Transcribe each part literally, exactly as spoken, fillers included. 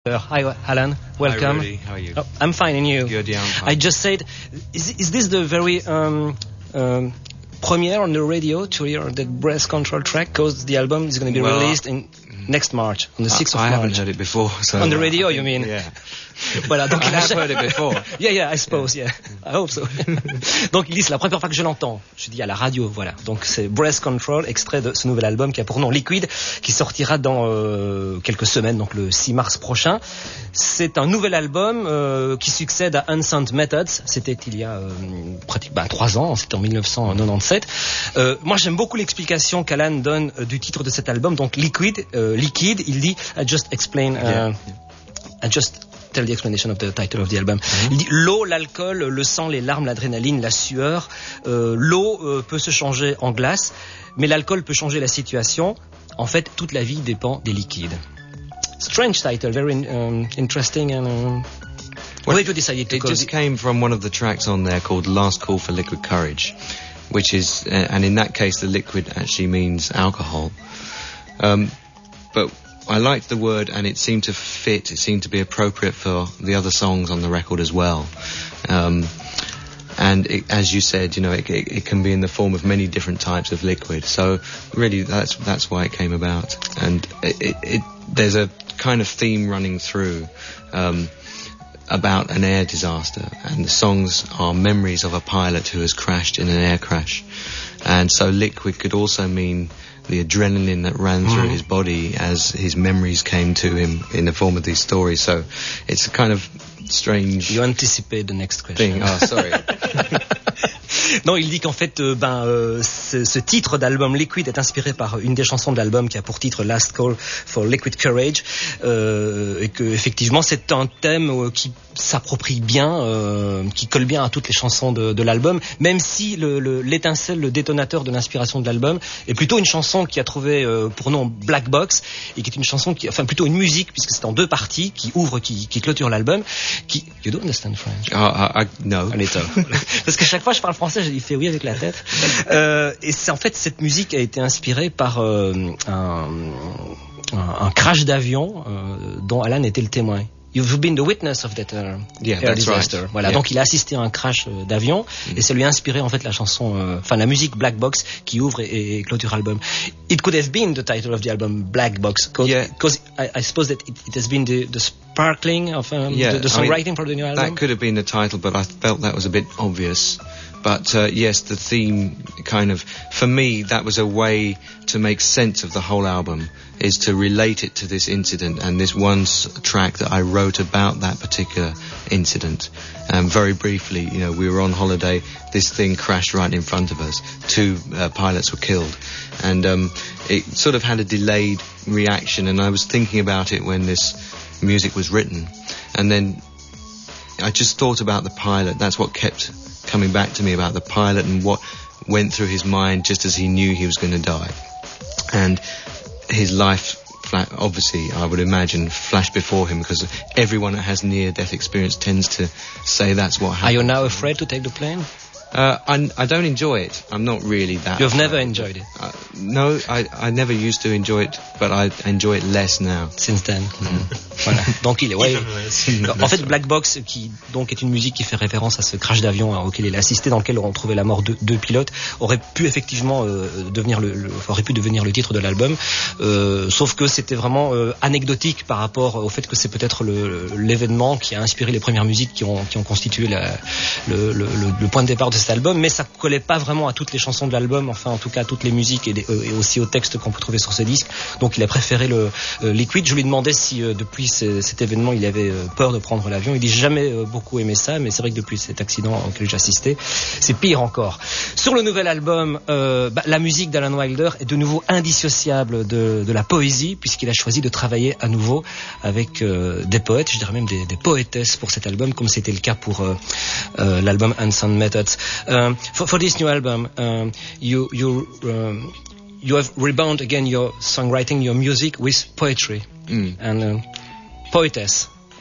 Hi, Alan. Welcome. Hi, Rudy. How are you? Oh, I'm fine, and you? Good, yeah, I'm fine. I just said, is, is this the very um, um, premiere on the radio to hear the Breath Control track? Because the album is going to be well, released in next March, on the sixth I, of I March. haven't heard it before. So on the radio, you mean? Yeah. Voilà, donc I il a- have heard it before. Yeah, yeah, I suppose, yeah. I hope so. Donc il dit, c'est la première fois que je l'entends. Je dis à la radio, voilà. Donc c'est Breath Control, extrait de ce nouvel album qui a pour nom Liquid, qui sortira dans euh, quelques semaines, donc le six mars prochain. C'est un nouvel album euh, qui succède à Unsound Methods. C'était il y a euh, pratiquement bah, trois ans, c'était en dix-neuf cent quatre-vingt-dix-sept. Euh, moi j'aime beaucoup l'explication qu'Alan donne euh, du titre de cet album, donc Liquid, euh, liquide. Il dit, I just explain, uh, Yeah. I just tell the explanation of the title of the album. Mm-hmm. Il dit l'eau, l'alcool, le sang, les larmes, l'adrénaline, la sueur. Euh, l'eau euh, peut se changer en glace, mais l'alcool peut changer la situation. En fait, toute la vie dépend des liquides. Strange title, very um, interesting and. Um, Well, where did you decide to It call just it? came from one of the tracks on there called Last Call for Liquid Courage, which is, uh, and in that case the liquid actually means alcohol. Um, but I liked the word and it seemed to fit, it seemed to be appropriate for the other songs on the record as well. Um, and it, as you said, you know, it, it, it can be in the form of many different types of liquid. So really that's that's why it came about. And it, it, it, there's a kind of theme running through um, about an air disaster, and the songs are memories of a pilot who has crashed in an air crash. And so liquid could also mean the adrenaline that ran through Mm. his body as his memories came to him in the form of these stories. So it's a kind of strange You anticipate the next question. thing. Oh, sorry. Non, il dit qu'en fait, euh, ben, euh, ce, ce titre d'album Liquid est inspiré par une des chansons de l'album qui a pour titre Last Call for Liquid Courage, euh, et que effectivement c'est un thème euh, qui s'approprie bien, euh, qui colle bien à toutes les chansons de, de l'album, même si le, le, l'étincelle, le détonateur de l'inspiration de l'album est plutôt une chanson qui a trouvé euh, pour nom Black Box, et qui est une chanson qui, enfin plutôt une musique puisque c'est en deux parties, qui ouvre, qui, qui clôture l'album. Qui, you don't understand French? Oh, I, I, no. A little. Parce que chaque fois je parle français, il fait oui avec la tête. Euh, et c'est en fait cette musique a été inspirée par euh, un, un, un crash d'avion euh, dont Alan était le témoin. You've been the witness of that uh, Yeah, air that's disaster. right. Voilà, Yeah. donc il a assisté à un crash euh, d'avion, mm. et ça lui a inspiré en fait la chanson, euh, enfin la musique Black Box qui ouvre et, et clôture l'album. It could have been the title of the album, Black Box, because Yeah. I, I suppose that it, it has been the, the sparkling of um, Yeah, the, the I mean, songwriting for the new album. That could have been the title, but I felt that was a bit obvious. But uh, yes, the theme kind of, for me, that was a way to make sense of the whole album, is to relate it to this incident and this one s- track that I wrote about that particular incident. Um, very briefly, you know, we were on holiday, this thing crashed right in front of us, two uh, pilots were killed, and um, it sort of had a delayed reaction, and I was thinking about it when this music was written, and then I just thought about the pilot. That's what kept coming back to me, about the pilot and what went through his mind just as he knew he was going to die. And his life, fla- obviously, I would imagine, flashed before him, because everyone that has near-death experience tends to say that's what happened. Are you now afraid to take the plane? Uh, I, I don't enjoy it. I'm not really that. You've afraid. never enjoyed it? Uh, no, I, I never used to enjoy it, but I enjoy it less now. Since then. Voilà. Donc il est, ouais. En fait, Black Box, qui donc est une musique qui fait référence à ce crash d'avion hein, auquel il a assisté, dans lequel on trouvait la mort de deux pilotes, aurait pu effectivement euh, devenir le, le, aurait pu devenir le titre de l'album. Euh, sauf que c'était vraiment euh, anecdotique par rapport au fait que c'est peut-être le, l'événement qui a inspiré les premières musiques qui ont qui ont constitué la, le, le, le point de départ de cet album, mais ça collait pas vraiment à toutes les chansons de l'album, enfin en tout cas à toutes les musiques et, des, euh, et aussi aux textes qu'on peut trouver sur ce disque. Donc il a préféré le euh, Liquid. Je lui demandais si euh, depuis c- cet événement il avait euh, peur de prendre l'avion. Il dit j'ai jamais euh, beaucoup aimé ça, mais c'est vrai que depuis cet accident auquel j'ai assisté, c'est pire encore. Sur le nouvel album, euh, bah, la musique d'Alan Wilder est de nouveau indissociable de, de la poésie, puisqu'il a choisi de travailler à nouveau avec euh, des poètes, je dirais même des, des poétesses pour cet album, comme c'était le cas pour euh, euh, l'album Unsound Methods. Um, for, for this new album, um, you you um, you have rebound again your songwriting, your music with poetry Mm. and um, poetess.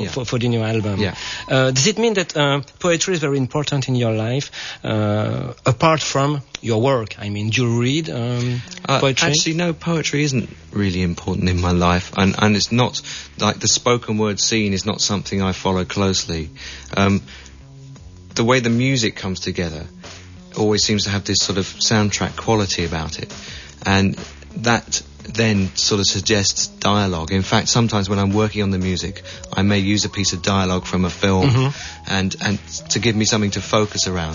for, yeah. for, for the new album. Yeah. Uh, does it mean that uh, poetry is very important in your life, uh, apart from your work? I mean, do you read um, uh, poetry? Actually, no, poetry isn't really important in my life, and, and it's not, like, the spoken word scene is not something I follow closely. Um, the way the music comes together always seems to have this sort of soundtrack quality about it, and that then sort of suggests dialogue. In fact, sometimes when I'm working on the music, I may use a piece of dialogue from a film mm-hmm. and and to give me something to focus around.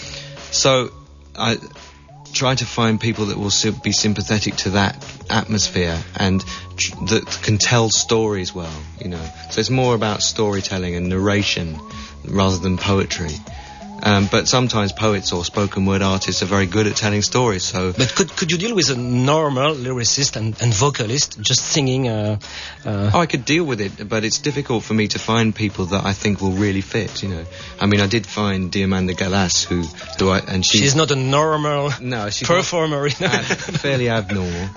So I try to find people that will be sympathetic to that atmosphere and tr- that can tell stories well, you know. So it's more about storytelling and narration rather than poetry. Um, but sometimes poets or spoken word artists are very good at telling stories. So, but could could you deal with a normal lyricist and, and vocalist just singing? Uh, uh... Oh, I could deal with it, but it's difficult for me to find people that I think will really fit. You know, I mean, I did find Diamanda Galas, who do I, and she's, she's not a normal no, she's performer, not, ab- fairly abnormal.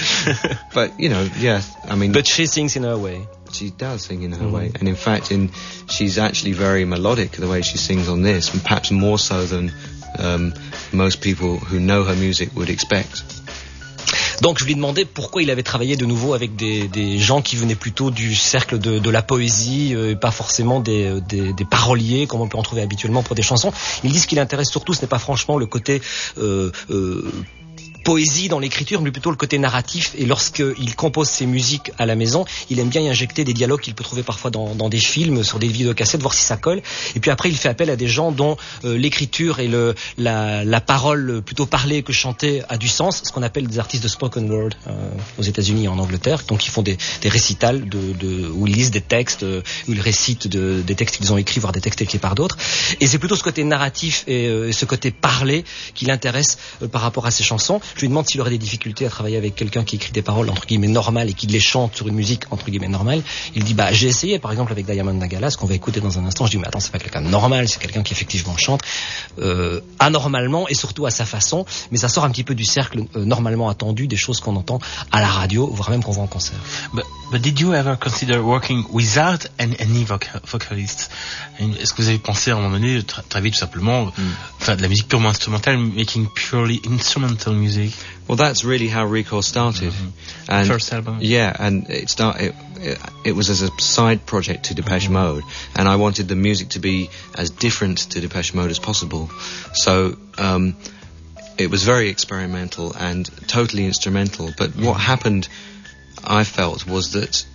But you know, yeah, I mean, but she sings in her way. She does sing in her mm. way, and in fact, in she's actually very melodic the way she sings on this, and perhaps more so than um, most people who know her music would expect. Donc je lui demandais pourquoi il avait travaillé de nouveau avec des, des gens qui venaient plutôt du cercle de, de la poésie, euh, et pas forcément des, des, des paroliers comme on peut en trouver habituellement pour des chansons. Il dit ce qui l'intéresse surtout, ce n'est pas franchement le côté euh, euh, poésie dans l'écriture, mais plutôt le côté narratif. Et lorsqu'il compose ses musiques à la maison, il aime bien y injecter des dialogues qu'il peut trouver parfois dans, dans des films, sur des vidéocassettes, voir si ça colle. Et puis après, il fait appel à des gens dont euh, l'écriture et le, la, la parole plutôt parlée que chantée a du sens, ce qu'on appelle des artistes de spoken word euh, aux États-Unis et en Angleterre. Donc ils font des, des récitals de, de, où ils lisent des textes, euh, où ils récitent de, des textes qu'ils ont écrits, voire des textes écrits par d'autres. Et c'est plutôt ce côté narratif et euh, ce côté parlé qui l'intéresse euh, par rapport à ses chansons. Je lui demande s'il aurait des difficultés à travailler avec quelqu'un qui écrit des paroles entre guillemets normales et qui les chante sur une musique entre guillemets normale. Il dit bah j'ai essayé par exemple avec Diamanda Galas qu'on va écouter dans un instant. Je dis mais attends, c'est pas quelqu'un de normal, c'est quelqu'un qui effectivement chante euh, anormalement et surtout à sa façon, mais ça sort un petit peu du cercle euh, normalement attendu des choses qu'on entend à la radio, voire même qu'on voit en concert. But, but did you ever consider working without any vocal, vocalist? Est-ce que vous avez pensé à un moment donné de tra- travailler tout simplement, mm. enfin de la musique purement instrumentale, making purely instrumental music? Well, that's really how Recoil started. Mm-hmm. And first album. Yeah, and it started. It, it was as a side project to Depeche mm-hmm. Mode, and I wanted the music to be as different to Depeche Mode as possible. So um, it was very experimental and totally instrumental. But mm-hmm. what happened, I felt, was that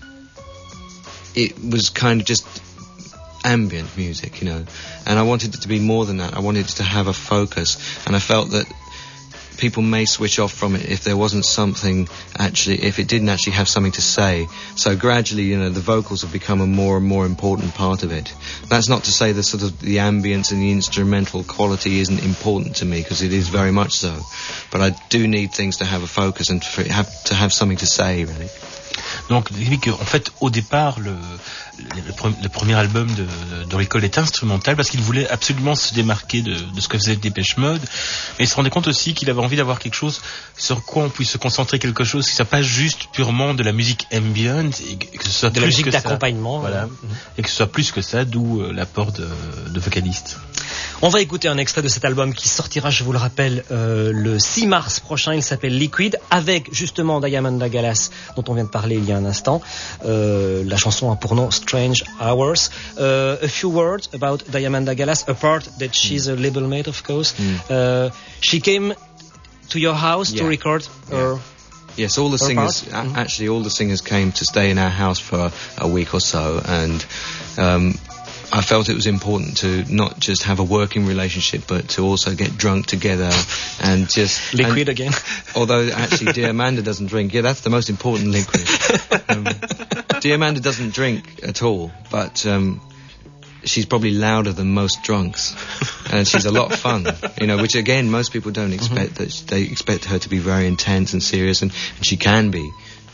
it was kind of just ambient music, you know, and I wanted it to be more than that. I wanted it to have a focus, and I felt that people may switch off from it if there wasn't something actually, if it didn't actually have something to say. So gradually, you know, the vocals have become a more and more important part of it. That's not to say the sort of the ambience and the instrumental quality isn't important to me, because it is very much so. But I do need things to have a focus and for it have to have something to say, really. Donc, en fait, au départ, le, le, le premier album de, de Recoil est instrumental parce qu'il voulait absolument se démarquer de, de ce que faisait Depeche Mode, mais il se rendait compte aussi qu'il avait envie d'avoir quelque chose sur quoi on puisse se concentrer, quelque chose qui ne soit pas juste purement de la musique ambient, et que ce soit de plus la musique que d'accompagnement, ça, voilà, et que ce soit plus que ça, d'où euh, l'apport de, de vocalistes. On va écouter un extrait de cet album qui sortira, je vous le rappelle, euh, le six mars prochain. Il s'appelle Liquid, avec justement Diamanda Galas, dont on vient de parler il y a un instant. Euh, la chanson a pour nom Strange Hours. Uh, a few words about Diamanda Galas, apart that she's a label mate, of course. Mm. Uh, she came to your house yeah. to record her... Yeah. Yes, all the singers, a- mm-hmm. actually all the singers came to stay in our house for a week or so, and um, I felt it was important to not just have a working relationship, but to also get drunk together and just... Liquid and, again. Although actually Diamanda doesn't drink. Yeah, that's the most important liquid. Um, Diamanda doesn't drink at all, but um, she's probably louder than most drunks, and she's a lot of fun, you know, which again most people don't expect. Mm-hmm. That they expect her to be very intense and serious, and, and she can be,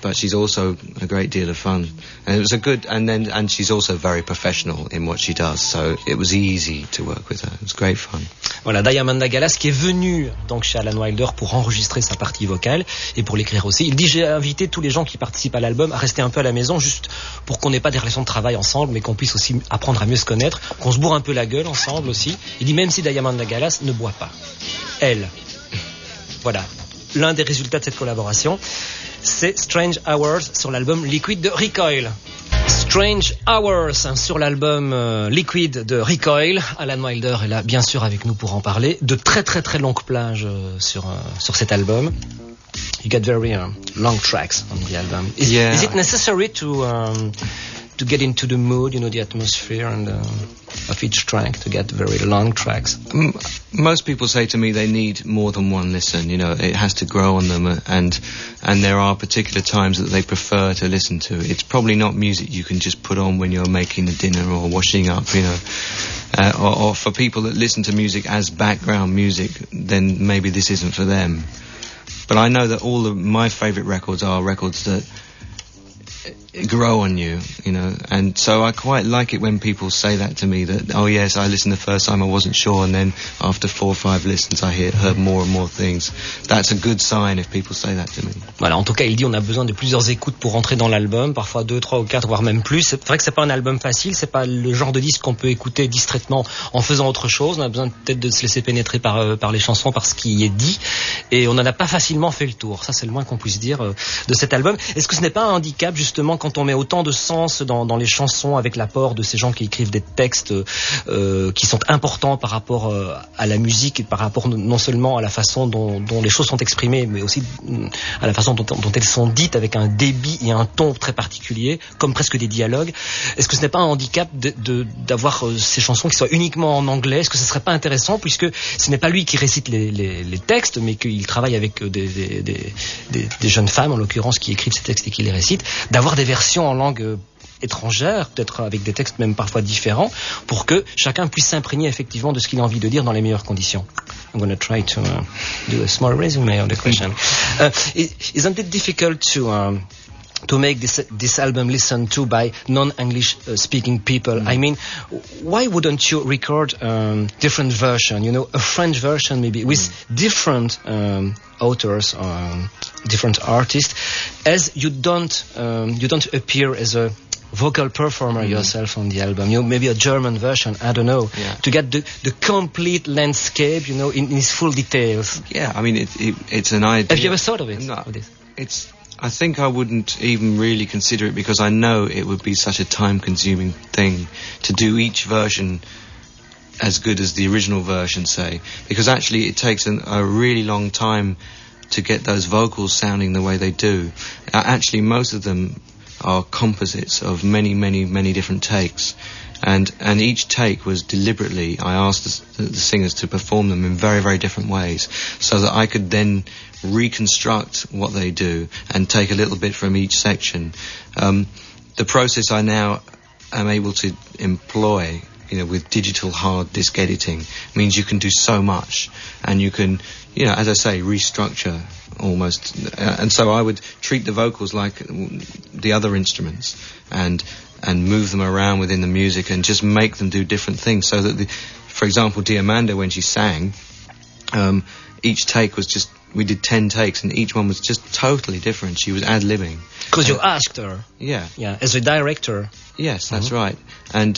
but she's also a great deal of fun. And it was a good, and then, and she's also very professional in what she does, so it was easy to work with her. It was great fun. Voilà, Diamanda Galás qui est venue donc chez Alan Wilder pour enregistrer sa partie vocale et pour l'écrire aussi. Il dit j'ai invité tous les gens qui participent à l'album à rester un peu à la maison juste pour qu'on n'ait pas des relations de travail ensemble, mais qu'on puisse aussi apprendre à mieux se connaître, qu'on se bourre un peu la gueule ensemble aussi. Il dit même si Diamanda Galás ne boit pas, elle. Voilà, l'un des résultats de cette collaboration, c'est Strange Hours sur l'album Liquid de Recoil. Strange Hours sur l'album euh, Liquid de Recoil. Alan Wilder est là bien sûr avec nous pour en parler. De très très très longues plages euh, sur, euh, sur cet album. You get very uh, long tracks on the album. Is, yeah. is it necessary to um, to get into the mood, you know, the atmosphere and uh, of each track, to get very long tracks? M- most people say to me they need more than one listen. You know, it has to grow on them, and and there are particular times that they prefer to listen to. It's probably not music you can just put on when you're making the dinner or washing up, you know. Uh, or, or for people that listen to music as background music, then maybe this isn't for them. But I know that all of my favourite records are records that grow on you, you know, and so I quite like it when people say that to me, that, oh yes, I listened the first time, I wasn't sure, and then after four or five listens I hear, heard more and more things. That's a good sign if people say that to me. Voilà, en tout cas, il dit on a besoin de plusieurs écoutes pour rentrer dans l'album, parfois deux, trois ou quatre, voire même plus. C'est vrai que c'est pas un album facile, c'est pas le genre de disque qu'on peut écouter distraitement en faisant autre chose. On a besoin peut-être de se laisser pénétrer par, euh, par les chansons, par ce qui y est dit, et on n'en a pas facilement fait le tour. Ça, c'est le moins qu'on puisse dire euh, de cet album. Est-ce que ce n'est pas un handicap, justement, quand on met autant de sens dans, dans les chansons, avec l'apport de ces gens qui écrivent des textes euh, qui sont importants par rapport euh, à la musique, et par rapport non seulement à la façon dont, dont les choses sont exprimées, mais aussi à la façon dont, dont elles sont dites, avec un débit et un ton très particulier, comme presque des dialogues. Est-ce que ce n'est pas un handicap de, de, d'avoir euh, ces chansons qui soient uniquement en anglais? Est-ce que ce serait pas intéressant, puisque ce n'est pas lui qui récite les, les, les textes, mais qu'il travaille avec des, des, des, des, des jeunes femmes, en l'occurrence, qui écrivent ces textes et qui les récitent, d'avoir des versions en langue étrangère, peut-être avec des textes même parfois différents, pour que chacun puisse s'imprégner effectivement de ce qu'il a envie de dire dans les meilleures conditions. I'm going to try to uh, do a small resume on the question. Uh, isn't it difficult to um, to make this this album listened to by non-English uh, speaking people? Mm. I mean, why wouldn't you record um, different version? You know, a French version maybe with mm. different um, authors, um, different artists, as you don't um, you don't appear as a vocal performer mm-hmm. yourself on the album, you know, maybe a German version, I don't know, yeah. to get the, the complete landscape, you know, in, in its full details. Yeah, I mean, it, it, it's an idea. Have you ever thought of it? No, of this? it's, I think I wouldn't even really consider it, because I know it would be such a time-consuming thing to do each version as good as the original version, say, because actually it takes an, a really long time to get those vocals sounding the way they do. Uh, actually, most of them are composites of many, many, many different takes, and and each take was deliberately, I asked the, the singers to perform them in very, very different ways, so that I could then reconstruct what they do and take a little bit from each section. Um, the process I now am able to employ, you know, with digital hard disk editing, means you can do so much, and you can, you know, as I say, restructure almost, uh, and so I would treat the vocals like the other instruments, and and move them around within the music, and just make them do different things, so that the, for example, Diamanda, when she sang, um, each take was just, we did ten takes, and each one was just totally different. She was ad-libbing. Because uh, you asked her. Yeah. Yeah, as a director. Yes, that's mm-hmm. right. And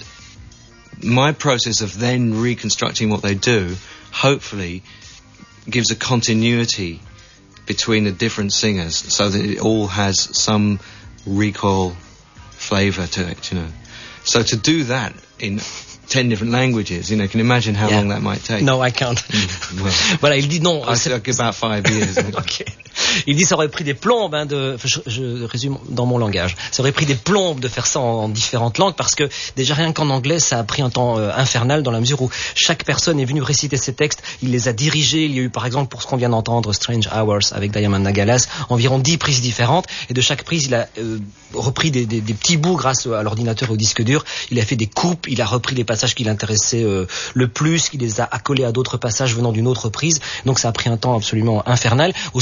my process of then reconstructing what they do, hopefully, gives a continuity between the different singers, so that it all has some Recoil flavour to it, you know. So to do that in ten different languages, you know, can you imagine how yeah. long that might take? No, I can't. Mm, well, voilà, il dit non. I took about five years. Ok. Il dit ça aurait pris des plombes, hein, de, je, je résume dans mon langage, ça aurait pris des plombes de faire ça en, en différentes langues, parce que déjà rien qu'en anglais ça a pris un temps euh, infernal, dans la mesure où chaque personne est venue réciter ses textes, il les a dirigés. Il y a eu par exemple, pour ce qu'on vient d'entendre, Strange Hours avec Diamanda Galás, environ dix prises différentes, et de chaque prise il a euh, repris des, des, des petits bouts grâce à l'ordinateur et au disque dur. Il a fait des coupes, il a repris les passages qui l'intéressaient euh, le plus, il les a accolés à d'autres passages venant d'une autre prise, donc ça a pris un temps absolument infernal, aussi pour donner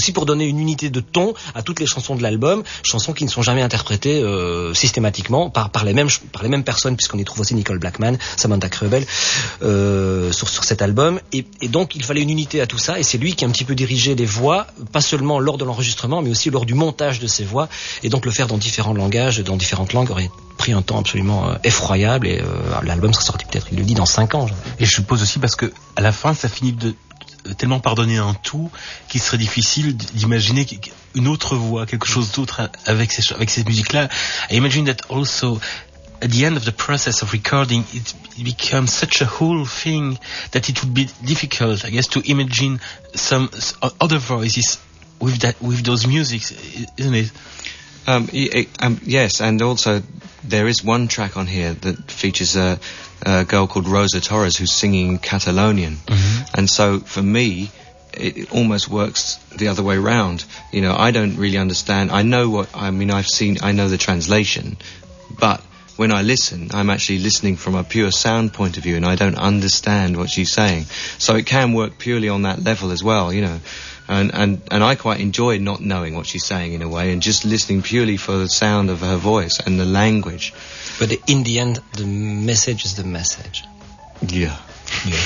donner une unité de ton à toutes les chansons de l'album, chansons qui ne sont jamais interprétées euh, systématiquement par, par, les mêmes, par les mêmes personnes, puisqu'on y trouve aussi Nicole Blackman, Samantha Kreubel euh, sur, sur cet album. Et, et donc il fallait une unité à tout ça, et c'est lui qui a un petit peu dirigé les voix, pas seulement lors de l'enregistrement, mais aussi lors du montage de ces voix, et donc le faire dans différents langages, dans différentes langues aurait pris un temps absolument euh, effroyable, et euh, l'album sera sorti peut-être, il le dit, dans cinq ans. Genre. Et je suppose aussi parce que à la fin ça finit de tellement pardonner un tout qu'il serait difficile d'imaginer une autre voix, quelque chose d'autre avec ces, avec ces musiques-là. I imagine that also at the end of the process of recording it, it becomes such a whole thing that it would be difficult, I guess, to imagine some other voices with that, with those musics, isn't it? Um, um, yes, and also there is one track on here that features a, a girl called Rosa Torres who's singing Catalonian, mm-hmm. and so for me it almost works the other way round. You know, I don't really understand. I know what I mean. I've seen. I know the translation, but when I listen, I'm actually listening from a pure sound point of view, and I don't understand what she's saying. So it can work purely on that level as well. You know. And, and, and I quite enjoy not knowing what she's saying in a way and just listening purely for the sound of her voice and the language. But in the end, the message is the message. Yeah. Yeah.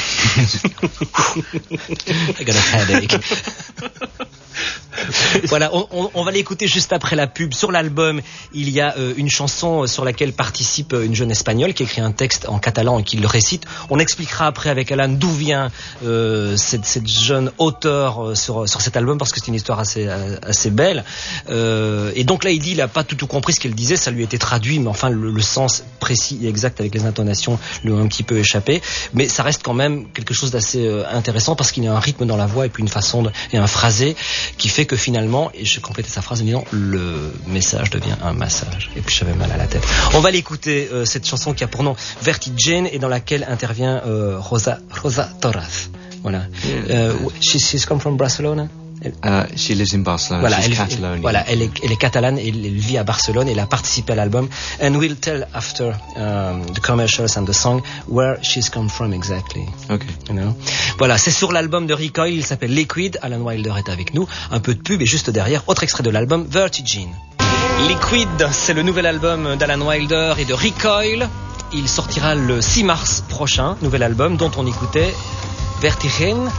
I got a headache. Voilà, on, on, on va l'écouter juste après la pub. Sur l'album, il y a euh, une chanson sur laquelle participe une jeune espagnole qui écrit un texte en catalan et qui le récite. On expliquera après avec Alan d'où vient euh, cette, cette jeune auteure euh, sur, sur cet album, parce que c'est une histoire assez, assez belle. Euh, et donc là, il dit, il n'a pas tout, tout compris ce qu'elle disait, ça lui a été traduit, mais enfin le, le sens précis et exact avec les intonations lui a un petit peu échappé. Mais ça reste quand même quelque chose d'assez euh, intéressant, parce qu'il y a un rythme dans la voix et puis une façon de, et un phrasé qui fait que finalement, et je complétais sa phrase en disant, le message devient un massage. Et puis j'avais mal à la tête. On va l'écouter, euh, cette chanson qui a pour nom Vertigen et dans laquelle intervient euh, Rosa, Rosa Torres. Voilà. Yeah. Uh, she's, she's come from Barcelona. Uh, she lives in Barcelona. Voilà, She's elle, Catalonian. Voilà, elle est, elle est catalane et elle, elle vit à Barcelone. Elle a participé à l'album. And we'll tell after um, the commercials and the song where she's come from exactly. Okay. You know? Voilà, c'est sur l'album de Recoil. Il s'appelle Liquid. Alan Wilder est avec nous. Un peu de pub et juste derrière, autre extrait de l'album, Vertigen. Liquid, c'est le nouvel album d'Alan Wilder et de Recoil. Il sortira le six mars prochain. Nouvel album dont on écoutait Vertigen.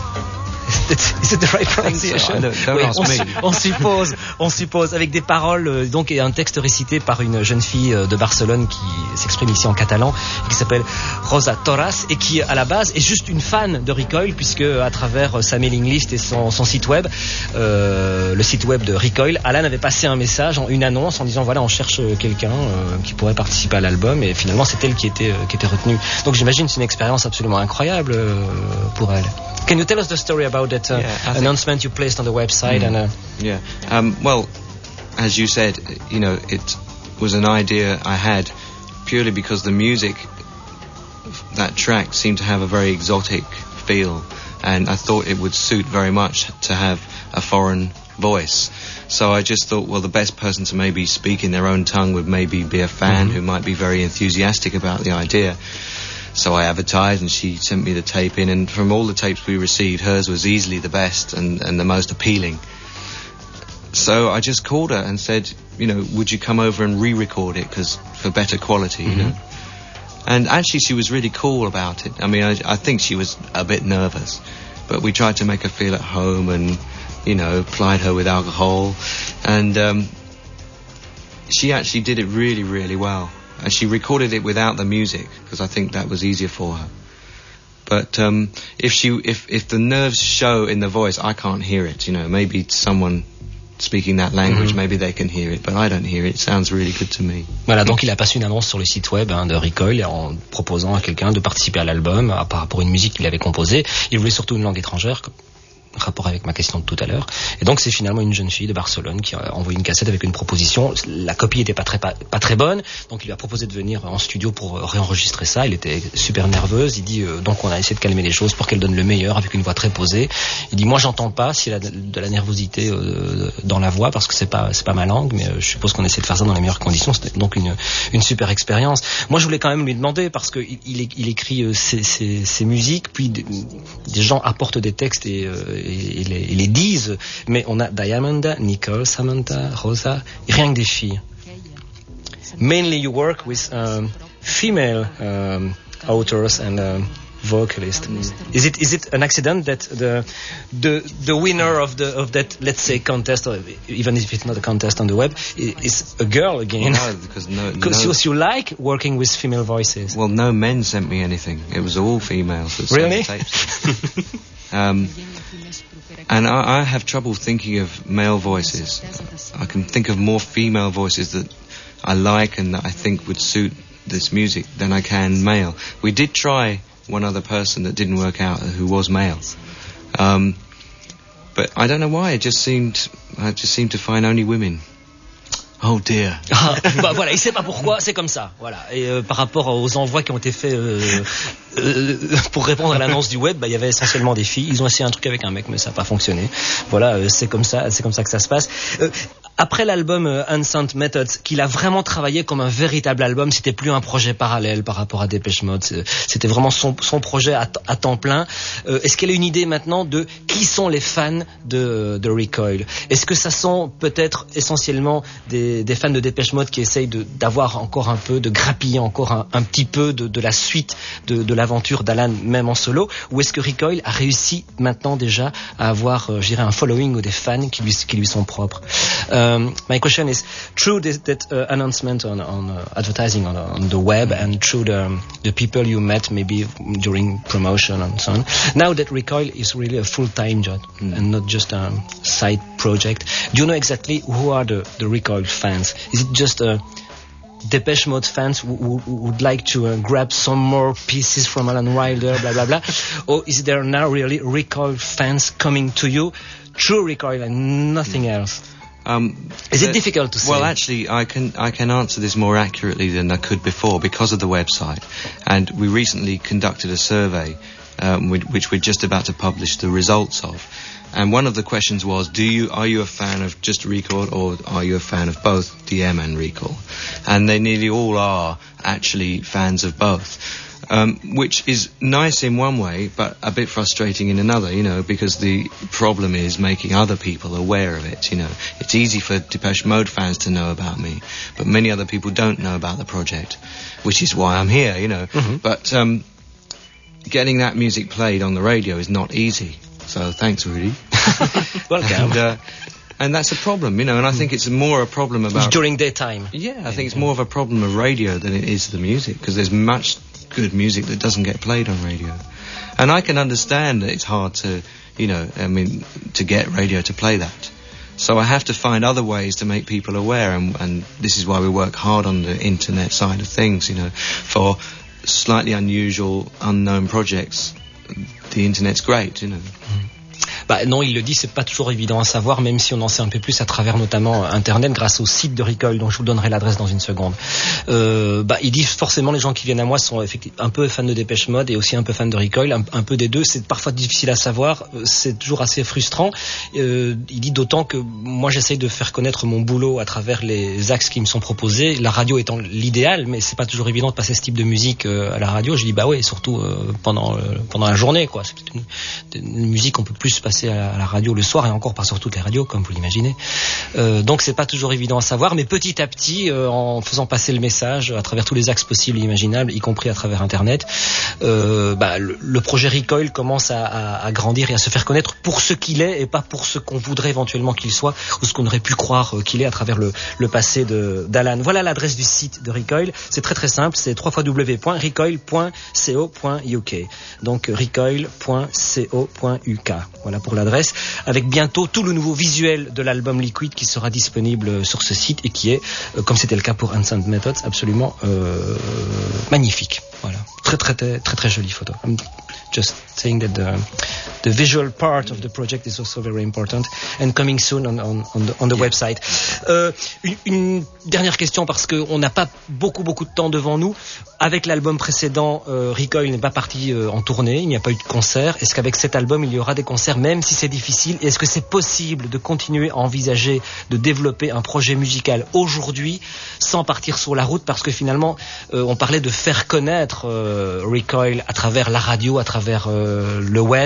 Is it the right pronunciation? So. Don't oui, ask on, me. on suppose, on suppose, avec des paroles, euh, donc et un texte récité par une jeune fille euh, de Barcelone qui s'exprime ici en catalan, qui s'appelle Rosa Torres et qui à la base est juste une fan de Recoil, puisque à travers sa mailing list et son, son site web, euh, le site web de Recoil, Alan avait passé un message, une annonce en disant voilà, on cherche quelqu'un euh, qui pourrait participer à l'album, et finalement c'est elle qui était euh, qui était retenue. Donc j'imagine que c'est une expérience absolument incroyable euh, pour elle. Can you tell us the story about that uh, yeah, announcement you placed on the website? Mm. And uh, yeah, um, well, as you said, you know, it was an idea I had purely because the music, that track seemed to have a very exotic feel, and I thought it would suit very much to have a foreign voice. So I just thought, well, the best person to maybe speak in their own tongue would maybe be a fan mm-hmm. who might be very enthusiastic about the idea. So I advertised and she sent me the tape in, and from all the tapes we received, hers was easily the best and, and the most appealing. So I just called her and said, you know, would you come over and re-record it, because for better quality, mm-hmm. you know. And actually she was really cool about it. I mean, I, I think she was a bit nervous, but we tried to make her feel at home and, you know, plied her with alcohol. And um, she actually did it really, really well. And she recorded it without the music, because I think that was easier for her. But um, if she, if if the nerves show in the voice, I can't hear it. You know, maybe someone speaking that language, mm-hmm. maybe they can hear it, but I don't hear it. It sounds really good to me. Voilà, donc il a passé une annonce sur le site web hein, de Recoil en proposant à quelqu'un de participer à l'album à, par rapport à une musique qu'il avait composée. Il voulait surtout une langue étrangère, rapport avec ma question de tout à l'heure. Et donc c'est finalement une jeune fille de Barcelone qui a envoyé une cassette avec une proposition. La copie était pas très pas, pas très bonne, donc il lui a proposé de venir en studio pour réenregistrer ça. Elle était super nerveuse. Il dit euh, donc on a essayé de calmer les choses pour qu'elle donne le meilleur avec une voix très posée. Il dit moi j'entends pas s'il y a de la nervosité euh, dans la voix parce que c'est pas c'est pas ma langue, mais euh, je suppose qu'on essaie de faire ça dans les meilleures conditions. C'était donc une une super expérience. Moi je voulais quand même lui demander parce que il, il, il écrit euh, ses, ses, ses musiques, puis des, des gens apportent des textes et euh, et, et, les, et les Dees, mais on a Diamanda, Nicole, Samantha, Rosa, rien que des filles. Mainly you work with um, female um, authors and um, vocalists. Is it is it an accident that the the the winner of the of that, let's say, contest, or even if it's not a contest on the web, is a girl again? No, because no, because no, you, you like working with female voices. Well, no men sent me anything. It was all females that sent really? me tapes. um, and I, I have trouble thinking of male voices. I can think of more female voices that I like and that I think would suit this music than I can male. We did try one other person that didn't work out who was male. Um, but I don't know why, it just seemed, I just seemed to find only women. Oh dear. Ah, bah voilà, il sait pas pourquoi, c'est comme ça. Voilà. Et euh, par rapport aux envois qui ont été faits euh, euh, pour répondre à l'annonce du web, bah il y avait essentiellement des filles. Ils ont essayé un truc avec un mec, mais ça n'a pas fonctionné. Voilà, euh, c'est comme ça, c'est comme ça que ça se passe. Euh, Après l'album euh, Unsound Methods, qu'il a vraiment travaillé comme un véritable album, c'était plus un projet parallèle par rapport à Depeche Mode, c'était vraiment son, son projet à, t- à temps plein. Euh, est-ce qu'elle a une idée maintenant de qui sont les fans de, de Recoil? Est-ce que ça sont peut-être essentiellement des, des fans de Depeche Mode qui essayent de, d'avoir encore un peu, de grappiller encore un, un petit peu de, de la suite de, de l'aventure d'Alan, même en solo? Ou est-ce que Recoil a réussi maintenant déjà à avoir, euh, je dirais, un following ou des fans qui lui, qui lui sont propres? euh, Um, my question is, through this, that uh, announcement on, on uh, advertising on, on the web and through the, the people you met maybe during promotion and so on, now that Recoil is really a full-time job mm. and not just a side project, do you know exactly who are the, the Recoil fans? Is it just uh, Depeche Mode fans who, who, who would like to uh, grab some more pieces from Alan Wilder, blah, blah, blah? Or is there now really Recoil fans coming to you through Recoil and nothing mm. else? Um, Is it difficult to say? Well, actually, I can I can answer this more accurately than I could before because of the website. And we recently conducted a survey, um, which, which we're just about to publish the results of. And one of the questions was, do you are you a fan of just Recoil or are you a fan of both D M and Recoil? And they nearly all are actually fans of both. Um, which is nice in one way, but a bit frustrating in another, you know, because the problem is making other people aware of it, you know. It's easy for Depeche Mode fans to know about me, but many other people don't know about the project, which is why I'm here, you know. Mm-hmm. But um, getting that music played on the radio is not easy. So thanks, Rudy. Welcome. And, uh, and that's a problem, you know, and I think it's more a problem about... During daytime. Yeah, I think it's more of a problem of radio than it is the music, because there's much good music that doesn't get played on radio. And I can understand that it's hard to, you know, I mean, to get radio to play that. So I have to find other ways to make people aware, and, and this is why we work hard on the internet side of things, you know, for slightly unusual, unknown projects. The internet's great, you know. Mm. Bah non, il le dit, c'est pas toujours évident à savoir, même si on en sait un peu plus à travers notamment Internet, grâce au site de Recoil, dont je vous donnerai l'adresse dans une seconde. Euh, bah, il dit forcément les gens qui viennent à moi sont effectivement un peu fans de Depeche Mode et aussi un peu fans de Recoil, un, un peu des deux. C'est parfois difficile à savoir, c'est toujours assez frustrant. Euh, il dit d'autant que moi j'essaye de faire connaître mon boulot à travers les axes qui me sont proposés. La radio étant l'idéal, mais c'est pas toujours évident de passer ce type de musique euh, à la radio. Je dis bah ouais, surtout euh, pendant euh, pendant la journée, quoi. C'est une, une musique qu'on peut plus passer à la radio le soir et encore pas sur toutes les radios comme vous l'imaginez. Euh, donc c'est pas toujours évident à savoir, mais petit à petit, euh, en faisant passer le message à travers tous les axes possibles et imaginables, y compris à travers Internet, euh, bah, le, le projet Recoil commence à, à, à grandir et à se faire connaître pour ce qu'il est et pas pour ce qu'on voudrait éventuellement qu'il soit ou ce qu'on aurait pu croire qu'il est à travers le, le passé de, d'Alan. Voilà l'adresse du site de Recoil. C'est très très simple, c'est w w w point recoil point co point u k. Donc recoil point co point u k. Voilà pour l'adresse, avec bientôt tout le nouveau visuel de l'album Liquid qui sera disponible sur ce site et qui est, euh, comme c'était le cas pour Unsound Methods, absolument euh, magnifique. Voilà, très très très très très jolie photo. I'm just saying that the the visual part of the project is also very important and coming soon on on on the, on the yeah. website. Euh, une, une dernière question parce que on n'a pas beaucoup beaucoup de temps devant nous. Avec l'album précédent, euh, Recoil n'est pas parti euh, en tournée, il n'y a pas eu de concert. Est-ce qu'avec cet album, il y aura des concerts, même si c'est difficile? Et est-ce que c'est possible de continuer à envisager de développer un projet musical aujourd'hui sans partir sur la route? Parce que finalement, euh, on parlait de faire connaître euh, Recoil à travers la radio, à travers euh, le web,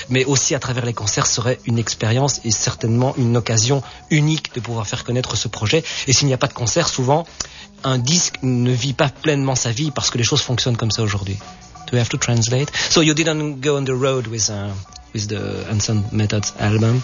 mais aussi à travers les concerts serait une expérience et certainement une occasion unique de pouvoir faire connaître ce projet. Et s'il n'y a pas de concert, souvent, un disque ne vit pas pleinement sa vie parce que les choses fonctionnent comme ça aujourd'hui. Do you have to translate? So you didn't go on the road with uh, with the Unsung Methods album.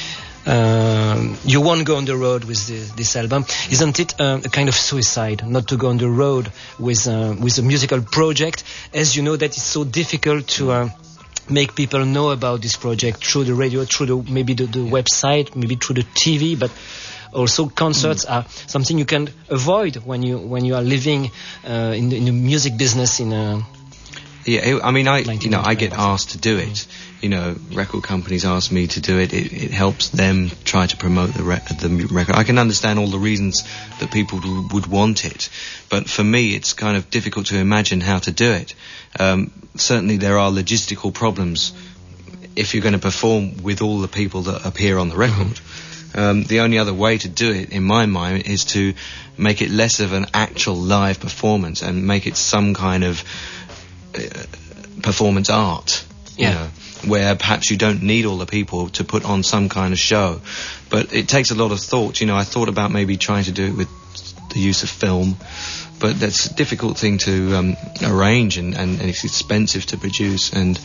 Uh, you won't go on the road with the, this album. Isn't it uh, a kind of suicide not to go on the road with uh, with a musical project, as you know that it's so difficult to uh, make people know about this project through the radio, through the, maybe the, the website, maybe through the T V, but also concerts mm. are something you can avoid when you when you are living uh, in, the, in the music business in a Yeah, I mean, I you know I get asked to do it. You know, record companies ask me to do it. It, it helps them try to promote the re- the record. I can understand all the reasons that people w- would want it, but for me, it's kind of difficult to imagine how to do it. Um, certainly, there are logistical problems if you're going to perform with all the people that appear on the record. Mm-hmm. Um, the only other way to do it, in my mind, is to make it less of an actual live performance and make it some kind of Uh, performance art, you yeah. know, where perhaps you don't need all the people to put on some kind of show, but it takes a lot of thought. You know, I thought about maybe trying to do it with the use of film, but that's a difficult thing to um, arrange and, and, and it's expensive to produce, and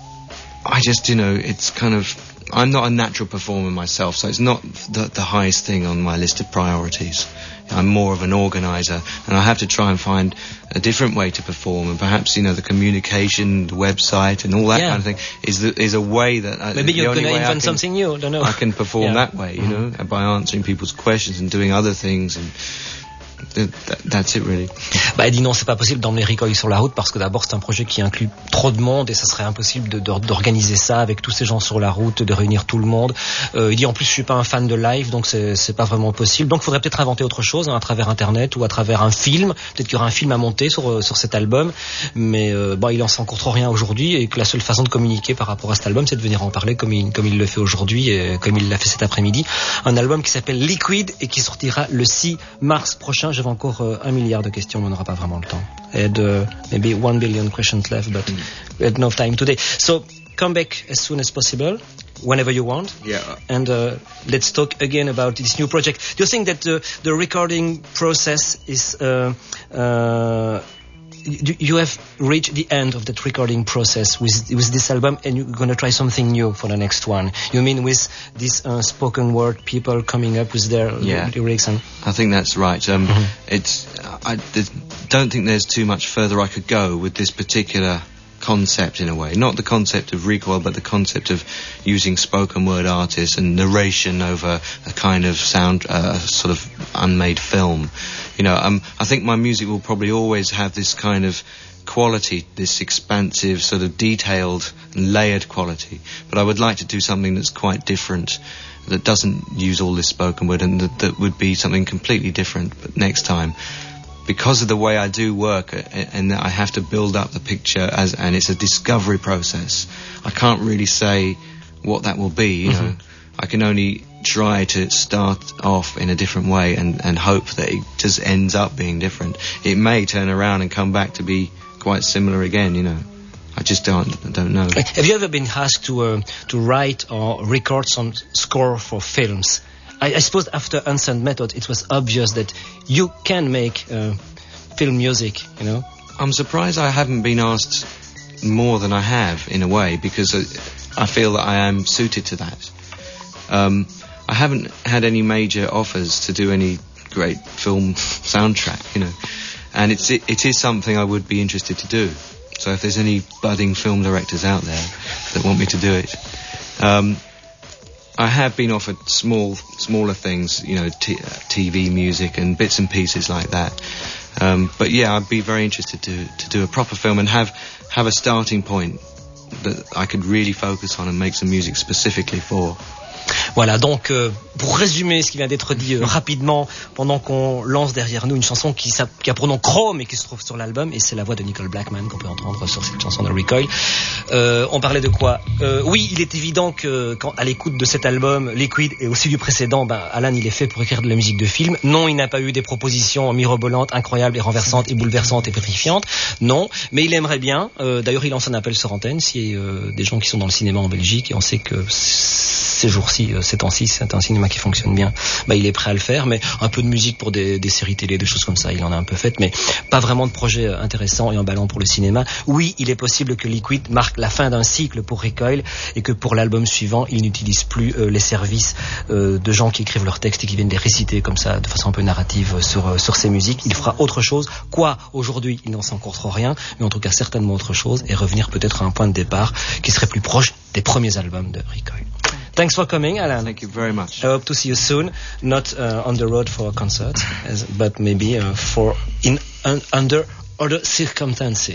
I just, you know, it's kind of, I'm not a natural performer myself, so it's not the, the highest thing on my list of priorities. I'm more of an organizer, and I have to try and find a different way to perform, and perhaps, you know, the communication, the website, and all that yeah. kind of thing is the, is a way that uh, maybe you're going to invent can, something new. I don't know. I can perform yeah. that way, you mm-hmm. know, by answering people's questions and doing other things, and th- th- that's it really. Bah, elle dit non, c'est pas possible d'emmener Recoil sur la route parce que d'abord c'est un projet qui inclut trop de monde et ça serait impossible de, de, d'organiser ça avec tous ces gens sur la route, de réunir tout le monde. Euh, il dit en plus je suis pas un fan de live, donc c'est, c'est pas vraiment possible. Donc il faudrait peut-être inventer autre chose, hein, à travers internet ou à travers un film. Peut-être qu'il y aura un film à monter sur sur cet album, mais euh, bon, il en sait encore trop rien aujourd'hui et que la seule façon de communiquer par rapport à cet album, c'est de venir en parler comme il comme il le fait aujourd'hui et comme il l'a fait cet après-midi. Un album qui s'appelle Liquid et qui sortira le six mars prochain. J'avais encore euh, un milliard de questions, mais on n'aura pas vraiment le temps. I had uh, maybe one billion questions left, but we had no time today. So come back as soon as possible, whenever you want. Yeah. And uh, let's talk again about this new project. Do you think that the, the recording process is... Uh, uh, you have reached the end of that recording process with with this album, and you're going to try something new for the next one? You mean with this uh, spoken word people coming up with their yeah. lyrics? And I think that's right. Um, mm-hmm. It's I don't think there's too much further I could go with this particular concept in a way. Not the concept of Recoil, but the concept of using spoken word artists and narration over a kind of sound, uh, sort of unmade film. You know, um, I think my music will probably always have this kind of quality, this expansive, sort of detailed and layered quality. But I would like to do something that's quite different, that doesn't use all this spoken word, and that, that would be something completely different. But next time, because of the way I do work, and that I have to build up the picture as, and it's a discovery process, I can't really say what that will be, you mm-hmm. know. I can only try to start off in a different way and, and hope that it just ends up being different. It may turn around and come back to be quite similar again, you know. I just don't don't know. Have you ever been asked to uh, to write or record some score for films? I, I suppose after Unsung Method, it was obvious that you can make uh, film music, you know. I'm surprised I haven't been asked more than I have, in a way, because I feel that I am suited to that. Um, I haven't had any major offers to do any great film soundtrack, you know, and it's it, it is something I would be interested to do. So if there's any budding film directors out there that want me to do it, um, I have been offered small, smaller things, you know, t- T V music and bits and pieces like that. Um, but yeah, I'd be very interested to to do a proper film and have have a starting point that I could really focus on and make some music specifically for. Voilà, donc euh, pour résumer ce qui vient d'être dit euh, rapidement, pendant qu'on lance derrière nous une chanson qui, qui a pour nom Chrome et qui se trouve sur l'album, et c'est la voix de Nicole Blackman qu'on peut entendre sur cette chanson de Recoil. Euh, on parlait de quoi euh, Oui, il est évident que quand, à l'écoute de cet album, Liquid et aussi du précédent, ben, Alan il est fait pour écrire de la musique de film. Non, il n'a pas eu des propositions mirobolantes, incroyables et renversantes et bouleversantes et pétrifiantes. Non, mais il aimerait bien. Euh, d'ailleurs, il lance un appel sur antenne s'il y a euh, des gens qui sont dans le cinéma en Belgique, et on sait que ces jours-ci, ces temps-ci, c'est un cinéma qui fonctionne bien. Bah, il est prêt à le faire, mais un peu de musique pour des, des séries télé, des choses comme ça, il en a un peu fait, mais pas vraiment de projet intéressant et emballant pour le cinéma. Oui, il est possible que Liquid marque la fin d'un cycle pour Recoil et que pour l'album suivant, il n'utilise plus euh, les services euh, de gens qui écrivent leurs textes et qui viennent les réciter comme ça, de façon un peu narrative sur, euh, sur ses musiques. Il fera autre chose. Quoi, aujourd'hui, il n'en sait encore trop rien, mais en tout cas certainement autre chose, et revenir peut-être à un point de départ qui serait plus proche des premiers albums de Recoil. Thanks for coming, Alan. Thank you very much. I hope to see you soon, not uh, on the road for a concert, as, but maybe uh, for in un, under other circumstances.